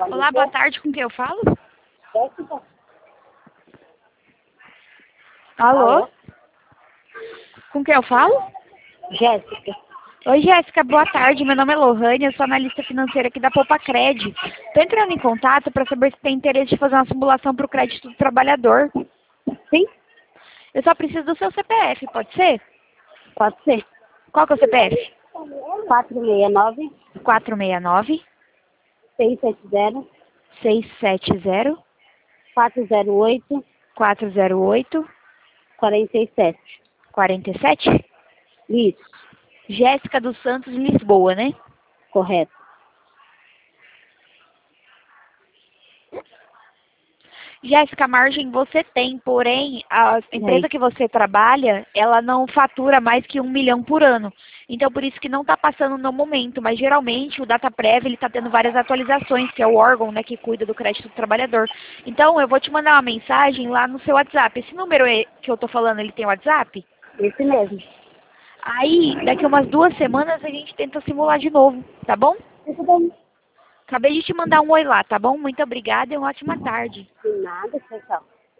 Olá, boa tarde, com quem eu falo? Jéssica? Alô? Com quem eu falo? Jéssica. Oi, Jéssica, boa tarde. Meu nome é Lohane, eu sou analista financeira aqui da Poupa-Cred. Estou entrando em contato para saber se tem interesse de fazer uma simulação para o crédito do trabalhador. Sim? Eu só preciso do seu CPF, pode ser? Pode ser. Qual que é o CPF? 469 469 670 670 408 408 47. 47? Isso, Jéssica dos Santos, Lisboa, né? correto. Jéssica, margem você tem, porém, a empresa que você trabalha, ela não fatura mais que 1 milhão por ano. Então, por isso que não está passando no momento, mas geralmente o DataPrev está tendo várias atualizações, que é o órgão, né, que cuida do crédito do trabalhador. Então, eu vou te mandar uma mensagem lá no seu WhatsApp. Esse número que eu estou falando, ele tem WhatsApp? Esse mesmo. Aí, daqui umas 2 semanas, a gente tenta simular de novo, tá bom? Tudo bem. Acabei de te mandar um oi lá, tá bom? Muito obrigada e uma ótima tarde. De nada, pessoal.